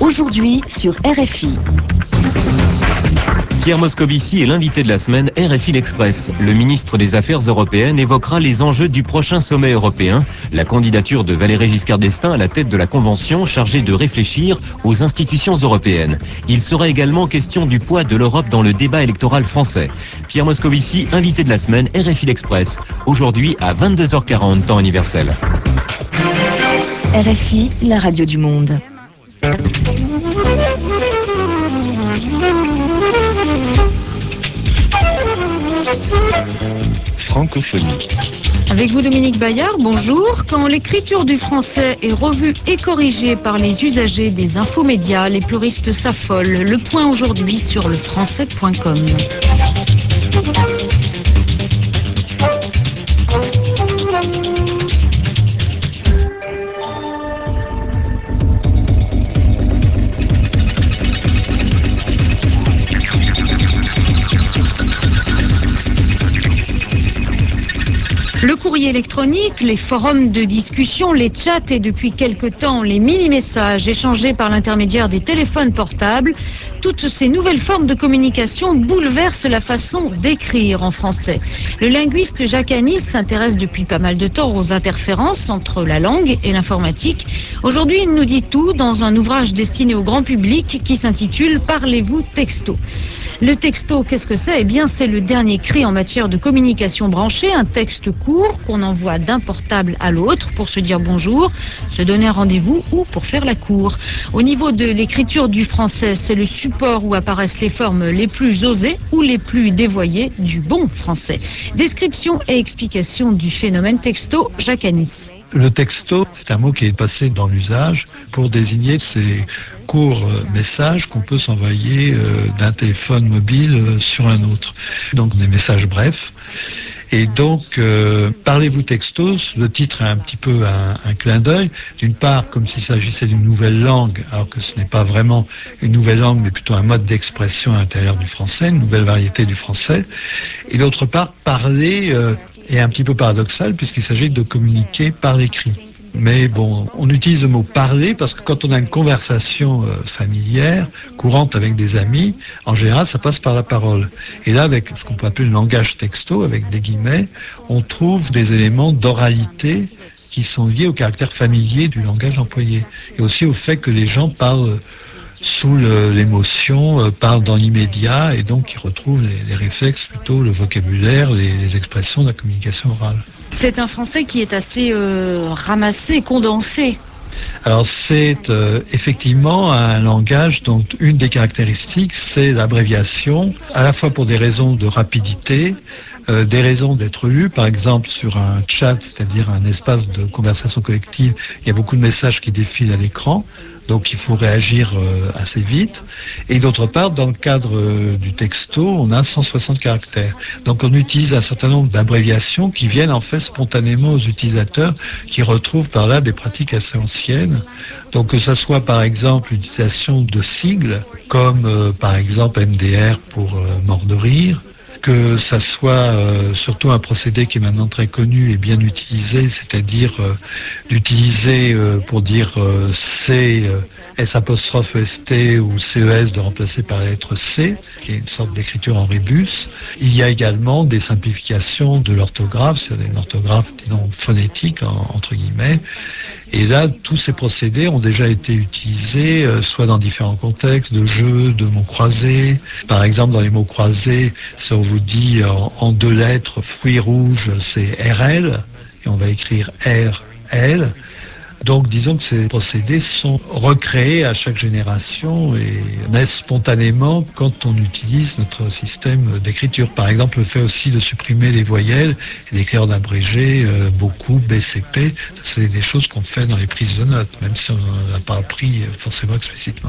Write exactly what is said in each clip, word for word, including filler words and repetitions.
Aujourd'hui sur R F I. Pierre Moscovici est l'invité de la semaine R F I L'Express. Le ministre des Affaires européennes évoquera les enjeux du prochain sommet européen, la candidature de Valéry Giscard d'Estaing à la tête de la convention chargée de réfléchir aux institutions européennes. Il sera également question du poids de l'Europe dans le débat électoral français. Pierre Moscovici, invité de la semaine R F I L'Express. Aujourd'hui à vingt-deux heures quarante, temps universel. R F I, la radio du monde. Francophonie. Avec vous Dominique Bayard, bonjour. Quand l'écriture du français est revue et corrigée par les usagers des infomédias, les puristes s'affolent. Le point aujourd'hui sur le français point com. Le courrier électronique, les forums de discussion, les chats et depuis quelque temps les mini-messages échangés par l'intermédiaire des téléphones portables, toutes ces nouvelles formes de communication bouleversent la façon d'écrire en français. Le linguiste Jacques Annis s'intéresse depuis pas mal de temps aux interférences entre la langue et l'informatique. Aujourd'hui, il nous dit tout dans un ouvrage destiné au grand public qui s'intitule « Parlez-vous texto ». Le texto, qu'est-ce que c'est ? Eh bien, c'est le dernier cri en matière de communication branchée, un texte court qu'on envoie d'un portable à l'autre pour se dire bonjour, se donner un rendez-vous ou pour faire la cour. Au niveau de l'écriture du français, c'est le support où apparaissent les formes les plus osées ou les plus dévoyées du bon français. Description et explication du phénomène texto, Jacques Annis. Le texto, c'est un mot qui est passé dans l'usage pour désigner ces courts messages qu'on peut s'envoyer d'un téléphone mobile sur un autre. Donc des messages brefs. Et donc, euh, Parlez-vous texto, le titre est un petit peu un, un clin d'œil. D'une part, comme s'il s'agissait d'une nouvelle langue, alors que ce n'est pas vraiment une nouvelle langue, mais plutôt un mode d'expression à l'intérieur du français, une nouvelle variété du français. Et d'autre part, parler euh, est un petit peu paradoxal puisqu'il s'agit de communiquer par l'écrit. Mais bon, on utilise le mot parler parce que quand on a une conversation euh, familière, courante avec des amis, en général, ça passe par la parole. Et là, avec ce qu'on peut appeler le langage texto, avec des guillemets, on trouve des éléments d'oralité qui sont liés au caractère familier du langage employé. Et aussi au fait que les gens parlent sous le, l'émotion, euh, parlent dans l'immédiat et donc ils retrouvent les, les réflexes, plutôt le vocabulaire, les, les expressions de la communication orale. C'est un français qui est assez euh, ramassé, condensé. Alors c'est euh, effectivement un langage dont une des caractéristiques, c'est l'abréviation, à la fois pour des raisons de rapidité, euh, des raisons d'être lu. Par exemple, sur un chat, c'est-à-dire un espace de conversation collective, il y a beaucoup de messages qui défilent à l'écran. Donc il faut réagir euh, assez vite. Et d'autre part, dans le cadre euh, du texto, on a cent soixante caractères. Donc on utilise un certain nombre d'abréviations qui viennent en fait spontanément aux utilisateurs, qui retrouvent par là des pratiques assez anciennes. Donc que ça soit par exemple l'utilisation de sigles, comme euh, par exemple M D R pour euh, mort de rire, que ça soit euh, surtout un procédé qui est maintenant très connu et bien utilisé, c'est-à-dire euh, d'utiliser euh, pour dire euh, C, euh, S apostrophe E S T ou C E S de remplacer par la lettre C, qui est une sorte d'écriture en rébus. Il y a également des simplifications de l'orthographe, c'est-à-dire une orthographe, disons, phonétique, en, entre guillemets. Et là, tous ces procédés ont déjà été utilisés, euh, soit dans différents contextes, de jeux, de mots croisés. Par exemple, dans les mots croisés, si on vous dit en, en deux lettres, fruits rouges, c'est R L, et on va écrire R L. Donc disons que ces procédés sont recréés à chaque génération et naissent spontanément quand on utilise notre système d'écriture. Par exemple, le fait aussi de supprimer les voyelles et d'écrire en abrégé, euh, beaucoup, B C P, ça c'est des choses qu'on fait dans les prises de notes, même si on n'en a pas appris forcément explicitement.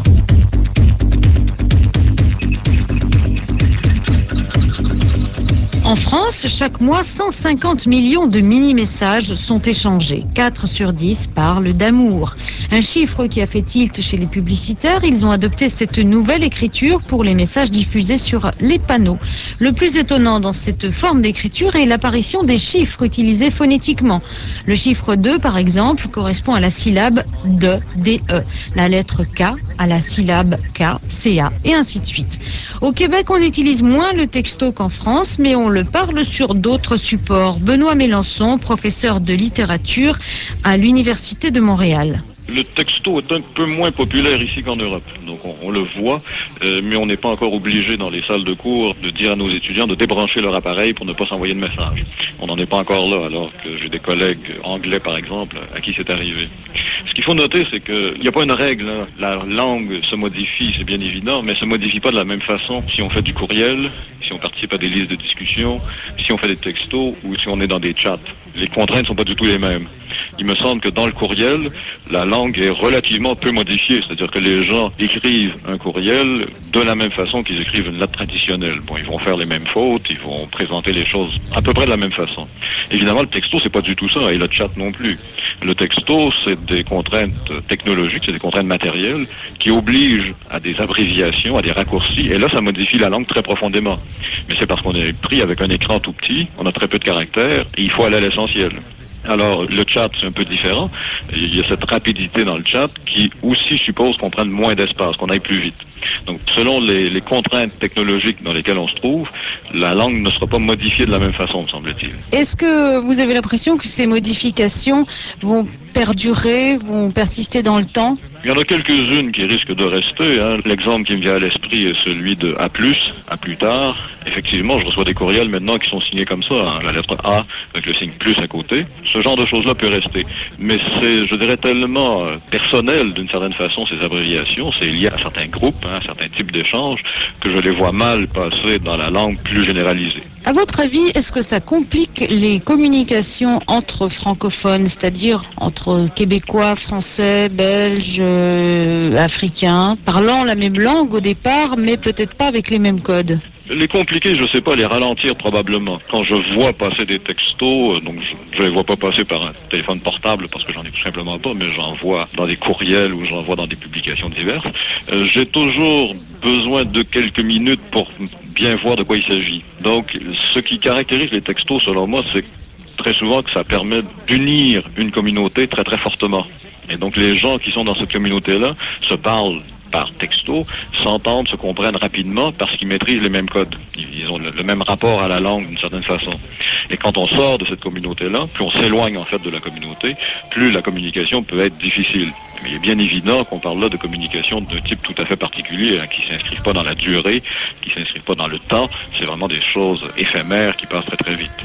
En France, chaque mois, cent cinquante millions de mini-messages sont échangés. quatre sur dix parlent d'amour. Un chiffre qui a fait tilt chez les publicitaires. Ils ont adopté cette nouvelle écriture pour les messages diffusés sur les panneaux. Le plus étonnant dans cette forme d'écriture est l'apparition des chiffres utilisés phonétiquement. Le chiffre deux, par exemple, correspond à la syllabe de, D E. La lettre K à la syllabe K, C A, et ainsi de suite. Au Québec, on utilise moins le texto qu'en France, mais on le parle sur d'autres supports. Benoît Mélençon, professeur de littérature à l'Université de Montréal. Le texto est un peu moins populaire ici qu'en Europe, donc on, on le voit, euh, mais on n'est pas encore obligé dans les salles de cours de dire à nos étudiants de débrancher leur appareil pour ne pas s'envoyer de message. On n'en est pas encore là, alors que j'ai des collègues anglais, par exemple, à qui c'est arrivé. Ce qu'il faut noter, c'est qu'il n'y a pas une règle. Hein. La langue se modifie, c'est bien évident, mais elle se modifie pas de la même façon si on fait du courriel, si on participe à des listes de discussion, si on fait des textos ou si on est dans des chats. Les contraintes ne sont pas du tout les mêmes. Il me semble que dans le courriel, la langue est relativement peu modifiée, c'est-à-dire que les gens écrivent un courriel de la même façon qu'ils écrivent une lettre traditionnelle. Bon, ils vont faire les mêmes fautes, ils vont présenter les choses à peu près de la même façon. Évidemment, le texto, c'est pas du tout ça, et le chat non plus. Le texto, c'est des contraintes technologiques, c'est des contraintes matérielles qui obligent à des abréviations, à des raccourcis, et là, ça modifie la langue très profondément. Mais c'est parce qu'on est pris avec un écran tout petit, on a très peu de caractères, et il faut aller à l'essentiel. Alors, le chat, c'est un peu différent. Il y a cette rapidité dans le chat qui aussi suppose qu'on prenne moins d'espace, qu'on aille plus vite. Donc, selon les, les contraintes technologiques dans lesquelles on se trouve, la langue ne sera pas modifiée de la même façon, me semble-t-il. Est-ce que vous avez l'impression que ces modifications vont perdurer, vont persister dans le temps ? Il y en a quelques-unes qui risquent de rester. Hein. L'exemple qui me vient à l'esprit est celui de A plus, à plus tard. Effectivement, je reçois des courriels maintenant qui sont signés comme ça, hein. La lettre A avec le signe plus à côté. Ce genre de choses-là peut rester. Mais c'est, je dirais, tellement personnel d'une certaine façon, ces abréviations. C'est lié à certains groupes, hein, à certains types d'échanges, que je les vois mal passer dans la langue plus généralisée. À votre avis, est-ce que ça complique les communications entre francophones, c'est-à-dire entre Québécois, Français, Belges, euh, Africains, parlant la même langue au départ, mais peut-être pas avec les mêmes codes ? Les compliquer, je sais pas, les ralentir probablement. Quand je vois passer des textos, donc je, je les vois pas passer par un téléphone portable parce que j'en ai tout simplement pas, mais j'en vois dans des courriels ou j'en vois dans des publications diverses. Euh, j'ai toujours besoin de quelques minutes pour bien voir de quoi il s'agit. Donc, ce qui caractérise les textos, selon moi, c'est très souvent que ça permet d'unir une communauté très très fortement. Et donc, les gens qui sont dans cette communauté-là se parlent par texto, s'entendent, se comprennent rapidement parce qu'ils maîtrisent les mêmes codes. Ils ont le, le même rapport à la langue d'une certaine façon. Et quand on sort de cette communauté-là, plus on s'éloigne en fait de la communauté, plus la communication peut être difficile. Mais il est bien évident qu'on parle là de communication d'un type tout à fait particulier, hein, qui ne s'inscrivent pas dans la durée, qui ne s'inscrivent pas dans le temps. C'est vraiment des choses éphémères qui passent très très vite.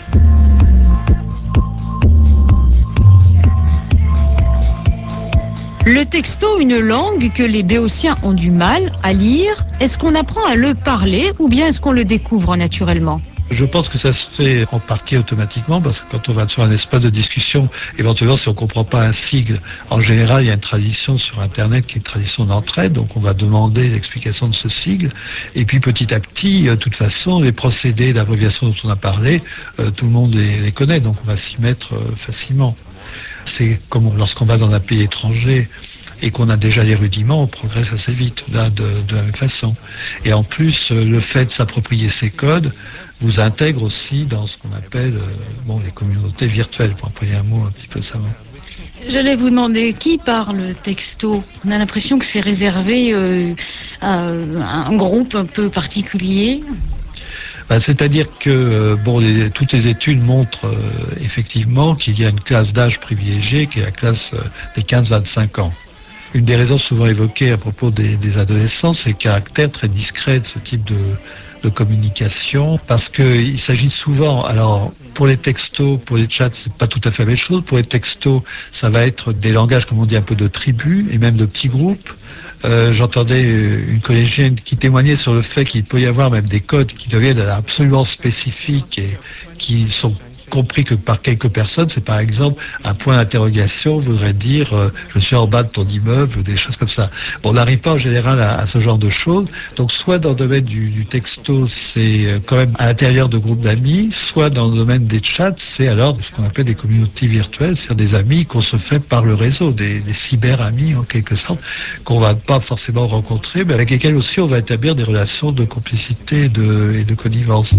Le texto, une langue que les Béotiens ont du mal à lire. Est-ce qu'on apprend à le parler ou bien est-ce qu'on le découvre naturellement ? Je pense que ça se fait en partie automatiquement parce que quand on va sur un espace de discussion, éventuellement si on ne comprend pas un sigle, en général il y a une tradition sur Internet qui est une tradition d'entraide, donc on va demander l'explication de ce sigle. Et puis petit à petit, de toute façon, les procédés d'abréviation dont on a parlé, euh, tout le monde les, les connaît, donc on va s'y mettre euh, facilement. C'est comme lorsqu'on va dans un pays étranger et qu'on a déjà les rudiments, on progresse assez vite, là, de, de la même façon. Et en plus, le fait de s'approprier ces codes vous intègre aussi dans ce qu'on appelle euh, bon, les communautés virtuelles, pour employer un mot un petit peu savant. J'allais vous demander qui parle texto. On a l'impression que c'est réservé euh, à un groupe un peu particulier. Ben, c'est-à-dire que euh, bon, les, toutes les études montrent euh, effectivement qu'il y a une classe d'âge privilégiée qui est la classe euh, des quinze à vingt-cinq ans. Une des raisons souvent évoquées à propos des, des adolescents, c'est le caractère très discret de ce type de, de communication, parce qu'il s'agit souvent, alors pour les textos, pour les chats, c'est pas tout à fait la même chose. Pour les textos, ça va être des langages, comme on dit, un peu de tribus et même de petits groupes. Euh, j'entendais une collégienne qui témoignait sur le fait qu'il peut y avoir même des codes qui deviennent absolument spécifiques et qui sont compris que par quelques personnes, c'est par exemple un point d'interrogation voudrait dire euh, je suis en bas de ton immeuble, ou des choses comme ça. Bon, on n'arrive pas en général à, à ce genre de choses. Donc soit dans le domaine du, du texto, c'est quand même à l'intérieur de groupes d'amis, soit dans le domaine des chats, c'est alors ce qu'on appelle des communautés virtuelles, c'est-à-dire des amis qu'on se fait par le réseau, des, des cyber-amis en quelque sorte, qu'on va pas forcément rencontrer, mais avec lesquels aussi on va établir des relations de complicité et de, et de connivence.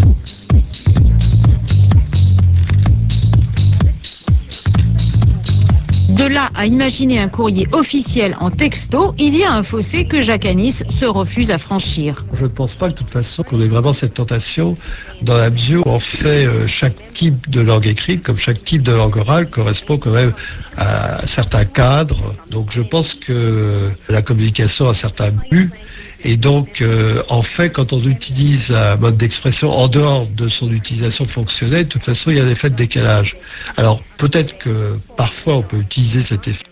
De là à imaginer un courrier officiel en texto, il y a un fossé que Jacques Anis se refuse à franchir. Je ne pense pas de toute façon qu'on ait vraiment cette tentation dans la mesure où en fait euh, chaque type de langue écrite, comme chaque type de langue orale, correspond quand même à certains cadres. Donc je pense que la communication a certains buts. Et donc, euh, en fait, quand on utilise un mode d'expression en dehors de son utilisation fonctionnelle, de toute façon, il y a un effet de décalage. Alors, peut-être que parfois, on peut utiliser cet effet,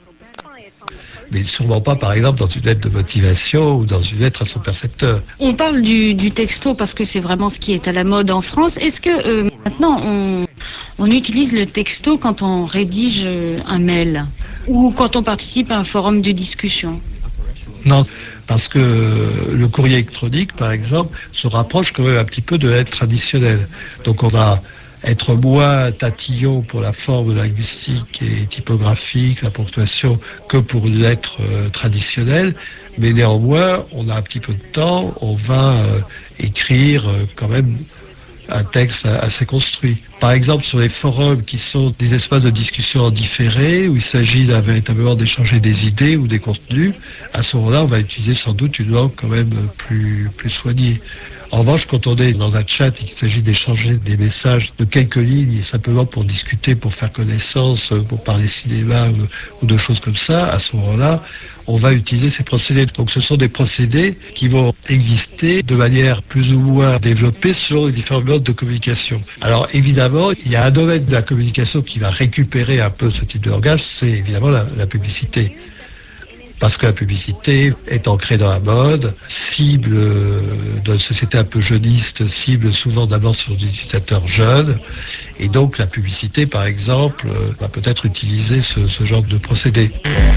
mais sûrement pas, par exemple, dans une lettre de motivation ou dans une lettre à son percepteur. On parle du, du texto parce que c'est vraiment ce qui est à la mode en France. Est-ce que euh, maintenant on, on utilise le texto quand on rédige un mail ou quand on participe à un forum de discussion? Non, parce que le courrier électronique, par exemple, se rapproche quand même un petit peu de la lettre traditionnelle. Donc on va être moins tatillon pour la forme linguistique et typographique, la ponctuation, que pour une lettre euh, traditionnelle. Mais néanmoins, on a un petit peu de temps, on va euh, écrire euh, quand même un texte assez construit. Par exemple, sur les forums qui sont des espaces de discussion en différé, où il s'agit là, véritablement d'échanger des idées ou des contenus, à ce moment-là, on va utiliser sans doute une langue quand même plus, plus soignée. En revanche, quand on est dans un chat et qu'il s'agit d'échanger des messages de quelques lignes, simplement pour discuter, pour faire connaissance, pour parler cinéma ou, ou de choses comme ça, à ce moment-là, on va utiliser ces procédés. Donc ce sont des procédés qui vont exister de manière plus ou moins développée selon les différents modes de communication. Alors évidemment, il y a un domaine de la communication qui va récupérer un peu ce type de langage, c'est évidemment la, la publicité. Parce que la publicité est ancrée dans la mode, cible euh, dans une société un peu jeuniste, cible souvent d'abord sur des utilisateurs jeunes. Et donc la publicité, par exemple, euh, va peut-être utiliser ce, ce genre de procédé.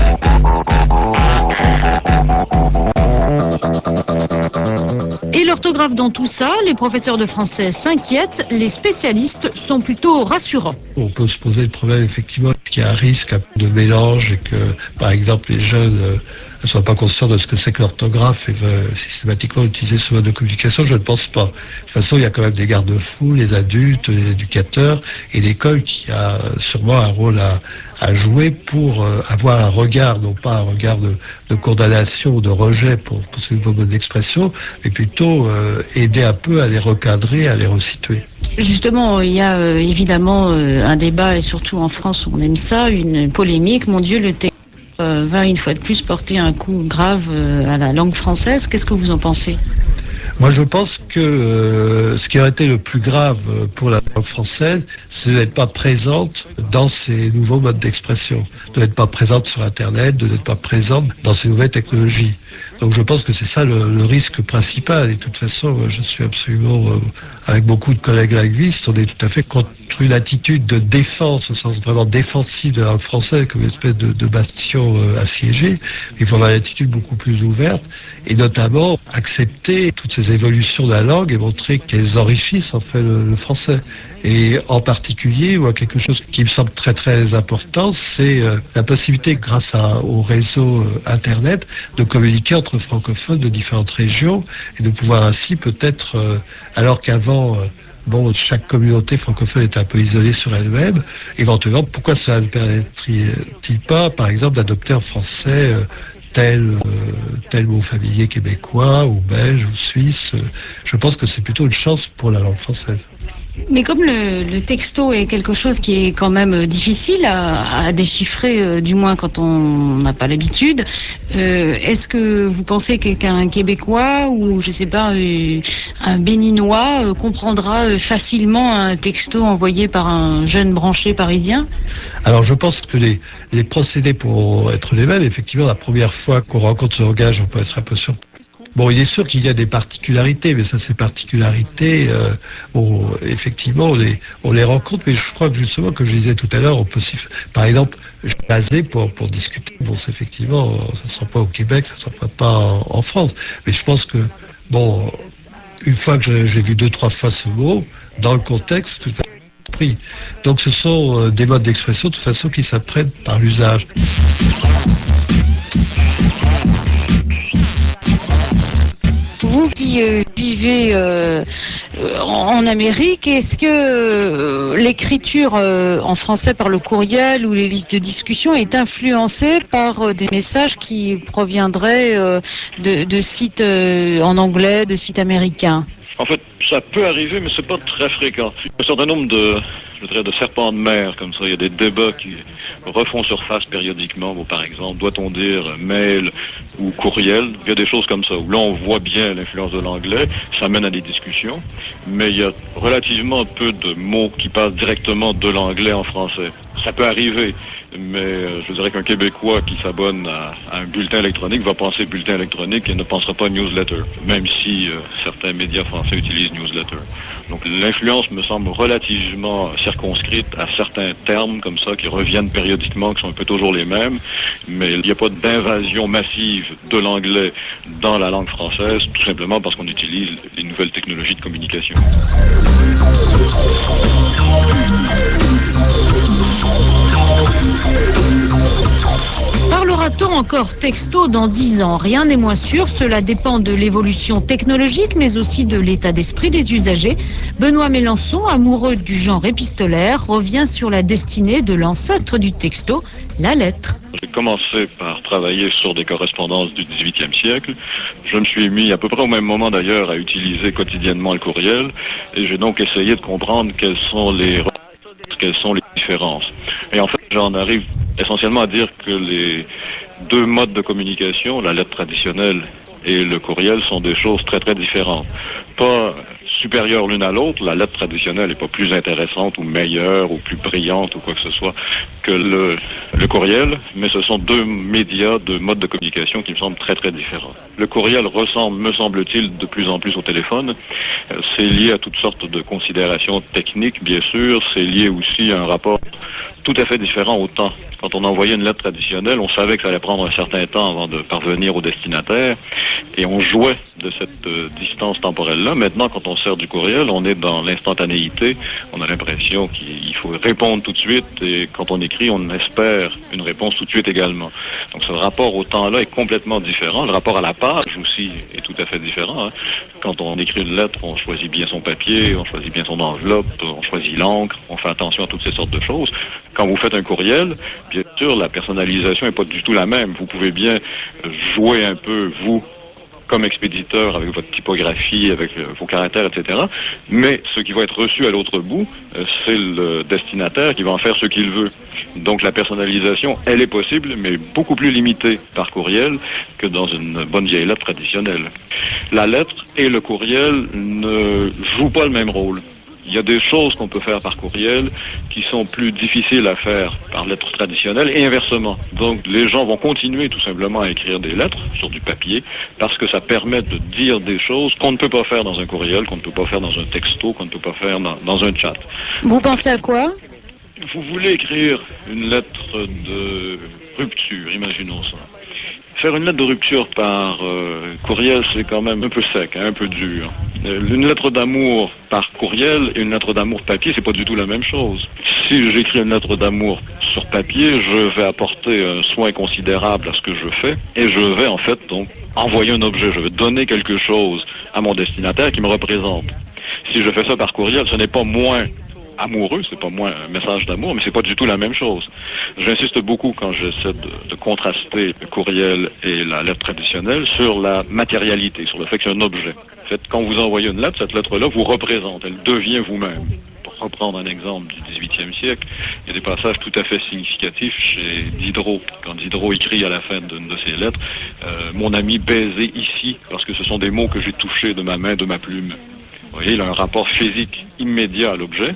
Et l'orthographe dans tout ça, les professeurs de français s'inquiètent, les spécialistes sont plutôt rassurants. On peut se poser le problème effectivement qu'il y a un risque de mélange et que par exemple les jeunes euh, ne soient pas conscients de ce que c'est que l'orthographe et veulent systématiquement utiliser ce mode de communication. Je ne pense pas. De toute façon, il y a quand même des garde-fous, les adultes, les éducateurs et l'école qui a sûrement un rôle à, à jouer pour euh, avoir un regard, non pas un regard de, de condamnation ou de rejet pour, pour ce nouveau mode d'expression, mais plutôt euh, aider un peu à les recadrer, à les resituer. Justement, il y a euh, évidemment euh, un débat, et surtout en France, on aime ça, une polémique. Mon Dieu, le texte euh, va une fois de plus porter un coup grave euh, à la langue française. Qu'est-ce que vous en pensez ? Moi, je pense que euh, ce qui aurait été le plus grave pour la langue française, c'est de n'être pas présente dans ces nouveaux modes d'expression, de n'être pas présente sur Internet, de n'être pas présente dans ces nouvelles technologies. Donc je pense que c'est ça le, le risque principal. Et de toute façon, je suis absolument, euh, avec beaucoup de collègues linguistes, on est tout à fait contre une attitude de défense, au sens vraiment défensif de la langue française, comme une espèce de, de bastion euh, assiégé. Il faut avoir une attitude beaucoup plus ouverte, et notamment accepter toutes ces évolutions de la langue et montrer qu'elles enrichissent en fait le, le français. Et en particulier, moi, quelque chose qui me semble très très important, c'est euh, la possibilité, grâce à, au réseau euh, Internet, de communiquer entre francophones de différentes régions et de pouvoir ainsi peut-être, euh, alors qu'avant, euh, bon, chaque communauté francophone est un peu isolée sur elle-même, éventuellement, pourquoi ça ne permettrait-il pas, par exemple, d'adopter en français euh, tel, euh, tel mot familier québécois ou belge ou suisse. Je pense que c'est plutôt une chance pour la langue française. Mais comme le, le texto est quelque chose qui est quand même difficile à, à déchiffrer, euh, du moins quand on n'a pas l'habitude, euh, est-ce que vous pensez qu'un Québécois ou, je sais pas, euh, un Béninois euh, comprendra euh, facilement un texto envoyé par un jeune branché parisien ? Alors je pense que les, les procédés pourront être les mêmes. Effectivement, la première fois qu'on rencontre ce langage, on peut être un peu surpris. Bon, il est sûr qu'il y a des particularités, mais ça, ces particularités, euh, on, effectivement, on les, on les rencontre, mais je crois que justement, comme je disais tout à l'heure, on peut aussi, par exemple, jaser pour, pour discuter. Bon, c'est effectivement, ça ne se sent pas au Québec, ça ne se sent pas en, en France, mais je pense que, bon, une fois que j'ai, j'ai vu deux, trois fois ce mot, dans le contexte, tout à fait pris. Donc, ce sont euh, des modes d'expression, de toute façon, qui s'apprennent par l'usage. Vous qui euh, vivez euh, en, en Amérique, est-ce que euh, l'écriture euh, en français par le courriel ou les listes de discussion est influencée par euh, des messages qui proviendraient euh, de, de sites euh, en anglais, de sites américains? En fait, ça peut arriver, mais c'est pas très fréquent. Il y a un certain nombre de, je dirais, de serpents de mer, comme ça. Il y a des débats qui refont surface périodiquement. Bon, par exemple, doit-on dire mail ou courriel? Il y a des choses comme ça, où là, on voit bien l'influence de l'anglais. Ça mène à des discussions. Mais il y a relativement peu de mots qui passent directement de l'anglais en français. Ça peut arriver, mais euh, je dirais qu'un Québécois qui s'abonne à, à un bulletin électronique va penser bulletin électronique et ne pensera pas newsletter, même si euh, certains médias français utilisent newsletter. Donc l'influence me semble relativement circonscrite à certains termes comme ça qui reviennent périodiquement, qui sont un peu toujours les mêmes, mais il n'y a pas d'invasion massive de l'anglais dans la langue française, tout simplement parce qu'on utilise les nouvelles technologies de communication. Parlera-t-on encore texto dans dix ans? Rien n'est moins sûr, cela dépend de l'évolution technologique, mais aussi de l'état d'esprit des usagers. Benoît Mélenchon, amoureux du genre épistolaire, revient sur la destinée de l'ancêtre du texto, la lettre. J'ai commencé par travailler sur des correspondances du dix-huitième siècle. Je me suis mis à peu près au même moment d'ailleurs à utiliser quotidiennement le courriel et j'ai donc essayé de comprendre quelles sont les quelles sont les différences. Et en fait, j'en arrive essentiellement à dire que les deux modes de communication, la lettre traditionnelle et le courriel, sont des choses très très différentes. Pas supérieures l'une à l'autre, la lettre traditionnelle n'est pas plus intéressante ou meilleure ou plus brillante ou quoi que ce soit que le, le courriel, mais ce sont deux médias, deux modes de communication qui me semblent très très différents. Le courriel ressemble, me semble-t-il, de plus en plus au téléphone. C'est lié à toutes sortes de considérations techniques, bien sûr. C'est lié aussi à un rapport tout à fait différent au temps. Quand on envoyait une lettre traditionnelle, on savait que ça allait prendre un certain temps avant de parvenir au destinataire et on jouait de cette euh, distance temporelle-là. Maintenant, quand on sert du courriel, on est dans l'instantanéité. On a l'impression qu'il faut répondre tout de suite et quand on écrit, on espère une réponse tout de suite également. Donc ce rapport au temps-là est complètement différent. Le rapport à la page aussi est tout à fait différent. Hein. Quand on écrit une lettre, on choisit bien son papier, on choisit bien son enveloppe, on choisit l'encre, on fait attention à toutes ces sortes de choses. Quand vous faites un courriel, bien sûr, la personnalisation n'est pas du tout la même. Vous pouvez bien jouer un peu, vous, comme expéditeur, avec votre typographie, avec euh, vos caractères, et cetera. Mais ce qui va être reçu à l'autre bout, euh, c'est le destinataire qui va en faire ce qu'il veut. Donc la personnalisation, elle est possible, mais beaucoup plus limitée par courriel que dans une bonne vieille lettre traditionnelle. La lettre et le courriel ne jouent pas le même rôle. Il y a des choses qu'on peut faire par courriel qui sont plus difficiles à faire par lettre traditionnelle et inversement. Donc les gens vont continuer tout simplement à écrire des lettres sur du papier parce que ça permet de dire des choses qu'on ne peut pas faire dans un courriel, qu'on ne peut pas faire dans un texto, qu'on ne peut pas faire dans, dans un chat. Vous pensez à quoi? Vous voulez écrire une lettre de rupture, imaginons ça. Faire une lettre de rupture par euh, courriel, c'est quand même un peu sec, hein, un peu dur. Euh, une lettre d'amour par courriel et une lettre d'amour papier, c'est pas du tout la même chose. Si j'écris une lettre d'amour sur papier, je vais apporter un soin considérable à ce que je fais et je vais en fait donc envoyer un objet. Je vais donner quelque chose à mon destinataire qui me représente. Si je fais ça par courriel, ce n'est pas moins amoureux, c'est pas moins un message d'amour, mais c'est pas du tout la même chose. J'insiste beaucoup quand j'essaie de, de contraster le courriel et la lettre traditionnelle sur la matérialité, sur le fait que c'est un objet. En fait, quand vous envoyez une lettre, cette lettre-là vous représente, elle devient vous-même. Pour reprendre un exemple du dix-huitième siècle, il y a des passages tout à fait significatifs chez Diderot. Quand Diderot écrit à la fin d'une de ses lettres, euh, « Mon ami baisé ici », parce que ce sont des mots que j'ai touchés de ma main, de ma plume. Vous voyez, il a un rapport physique immédiat à l'objet.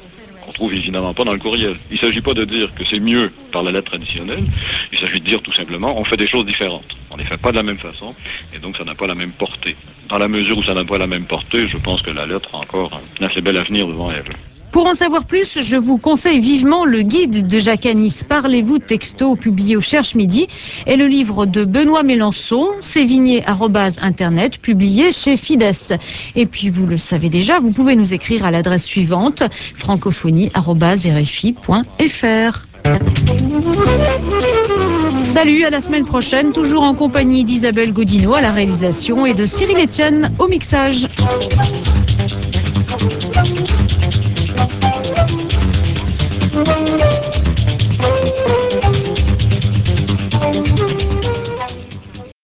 qu'on trouve évidemment pas dans le courriel. Il ne s'agit pas de dire que c'est mieux par la lettre traditionnelle, il s'agit de dire tout simplement on fait des choses différentes. On ne les fait pas de la même façon, et donc ça n'a pas la même portée. Dans la mesure où ça n'a pas la même portée, je pense que la lettre a encore un assez bel avenir devant elle. Pour en savoir plus, je vous conseille vivement le guide de Jacques Anis, Parlez-vous texto, publié au Cherche Midi, et le livre de Benoît Mélençon, Sévigné arobase internet, publié chez Fides. Et puis, vous le savez déjà, vous pouvez nous écrire à l'adresse suivante, francophonie arobase r f i point f r. Salut, à la semaine prochaine, toujours en compagnie d'Isabelle Godineau à la réalisation et de Cyril Etienne au mixage.